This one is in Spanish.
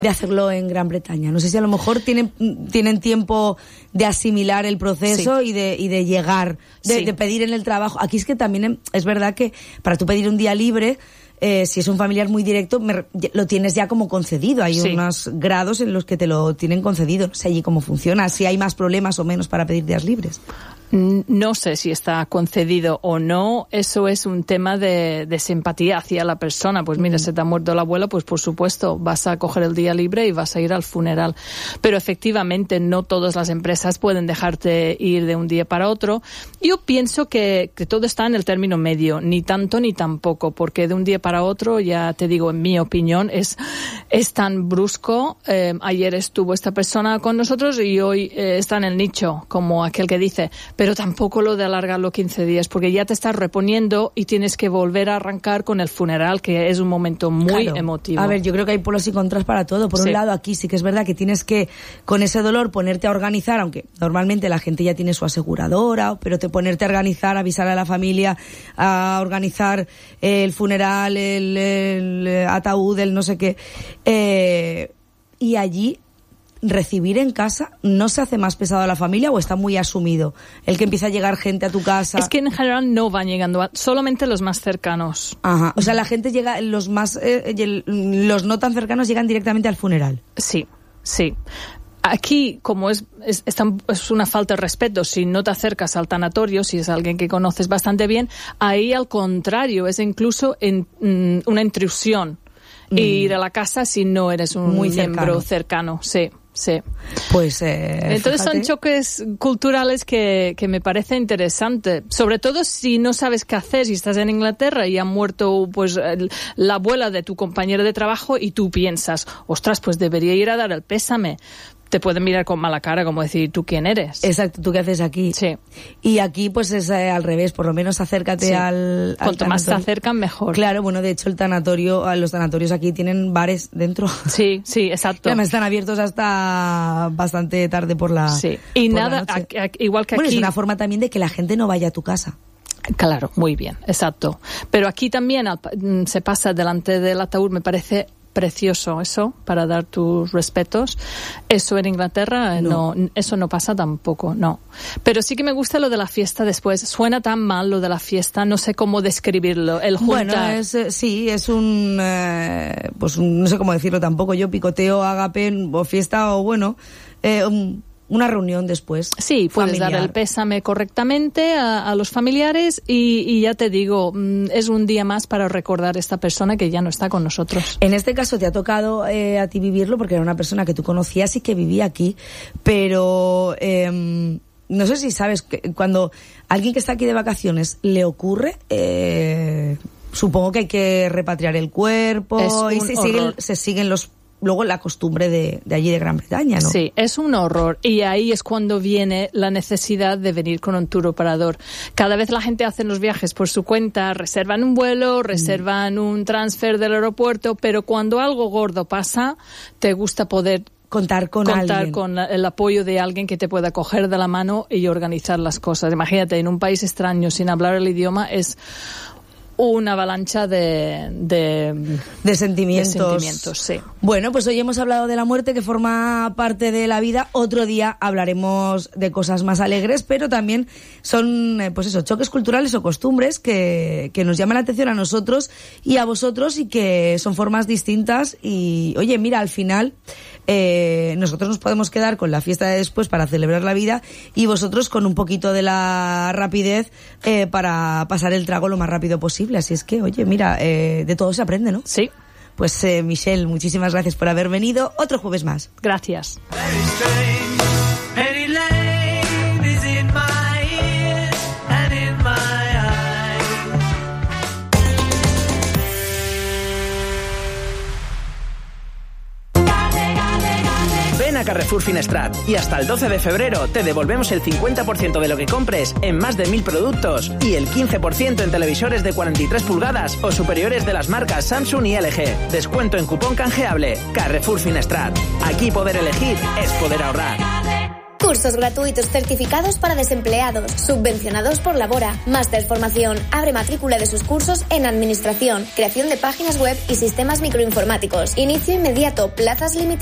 de hacerlo en Gran Bretaña. No sé si a lo mejor tienen tiempo de asimilar el proceso, sí, y de llegar, de pedir en el trabajo. Aquí es que también es verdad que para tú pedir un día libre, si es un familiar muy directo, lo tienes ya como concedido. Hay unos grados en los que te lo tienen concedido. No sé allí cómo funciona, si hay más problemas o menos para pedir días libres. No sé si está concedido o no. Eso es un tema de simpatía hacia la persona. Pues mira, se te ha muerto el abuelo, pues por supuesto vas a coger el día libre y vas a ir al funeral. Pero efectivamente no todas las empresas pueden dejarte ir de un día para otro. Yo pienso que todo está en el término medio, ni tanto ni tampoco, porque de un día para otro, ya te digo, en mi opinión, es tan brusco. Ayer estuvo esta persona con nosotros y hoy está en el nicho, como aquel que dice. Pero tampoco lo de alargarlo 15 días, porque ya te estás reponiendo y tienes que volver a arrancar con el funeral, que es un momento muy emotivo. A ver, yo creo que hay polos y contras para todo. Por un lado, aquí sí que es verdad que tienes que, con ese dolor, ponerte a organizar, aunque normalmente la gente ya tiene su aseguradora, pero ponerte a organizar, avisar a la familia, a organizar el funeral, el ataúd, el no sé qué. Y allí recibir en casa, ¿no se hace más pesado a la familia o está muy asumido el que empieza a llegar gente a tu casa? Es que en general no van llegando, solamente los más cercanos. Ajá, o sea, la gente llega, los no tan cercanos llegan directamente al funeral. Sí. Aquí, como es una falta de respeto, si no te acercas al tanatorio, si es alguien que conoces bastante bien, ahí al contrario, es incluso una intrusión. Ir a la casa si no eres un miembro cercano, sí. Pues entonces fíjate. Son choques culturales que me parece interesante, sobre todo si no sabes qué hacer, si estás en Inglaterra y ha muerto pues la abuela de tu compañero de trabajo y tú piensas, ostras, pues debería ir a dar el pésame. Te pueden mirar con mala cara, como decir, ¿tú quién eres? Exacto, ¿tú qué haces aquí? Sí. Y aquí pues es al revés, por lo menos acércate al Cuanto más te acercan, mejor. Claro, bueno, de hecho los tanatorios aquí tienen bares dentro. Sí, exacto. Ya me están abiertos hasta bastante tarde por la Sí, y por nada, la noche. Igual que bueno, aquí. Es una forma también de que la gente no vaya a tu casa. Claro, muy bien, exacto. Pero aquí también se pasa delante del ataúd, me parece precioso eso, para dar tus respetos. Eso en Inglaterra no, eso no pasa tampoco, no. Pero sí que me gusta lo de la fiesta después. Suena tan mal lo de la fiesta, no sé cómo describirlo. El juntar. Bueno, es un no sé cómo decirlo tampoco. Yo picoteo, agape o fiesta o bueno, una reunión después. Sí, puedes dar el pésame correctamente a los familiares y ya te digo, es un día más para recordar a esta persona que ya no está con nosotros. En este caso te ha tocado a ti vivirlo porque era una persona que tú conocías y que vivía aquí, pero no sé si sabes que cuando alguien que está aquí de vacaciones le ocurre, supongo que hay que repatriar el cuerpo y se siguen luego la costumbre de allí de Gran Bretaña, ¿no? Sí, es un horror. Y ahí es cuando viene la necesidad de venir con un tour operador. Cada vez la gente hace los viajes por su cuenta, reservan un vuelo, reservan un transfer del aeropuerto, pero cuando algo gordo pasa, te gusta poder contar con el apoyo de alguien que te pueda coger de la mano y organizar las cosas. Imagínate, en un país extraño, sin hablar el idioma, es una avalancha de sentimientos, sí. Bueno, pues hoy hemos hablado de la muerte, que forma parte de la vida. Otro día hablaremos de cosas más alegres, pero también son, choques culturales o costumbres que nos llaman la atención a nosotros y a vosotros y que son formas distintas. Y, oye, mira, al final nosotros nos podemos quedar con la fiesta de después para celebrar la vida y vosotros con un poquito de la rapidez para pasar el trago lo más rápido posible. Así es que, oye, mira, de todo se aprende, ¿no? Sí. Pues Michelle, muchísimas gracias por haber venido. Otro jueves más. Gracias. Ven a Carrefour Finestrat y hasta el 12 de febrero te devolvemos el 50% de lo que compres en más de 1.000 productos y el 15% en televisores de 43 pulgadas o superiores de las marcas Samsung y LG. Descuento en cupón canjeable. Carrefour Finestrat. Aquí poder elegir es poder ahorrar. Cursos gratuitos certificados para desempleados, subvencionados por Labora. Máster Formación. Abre matrícula de sus cursos en Administración, creación de páginas web y sistemas microinformáticos. Inicio inmediato, plazas limitadas.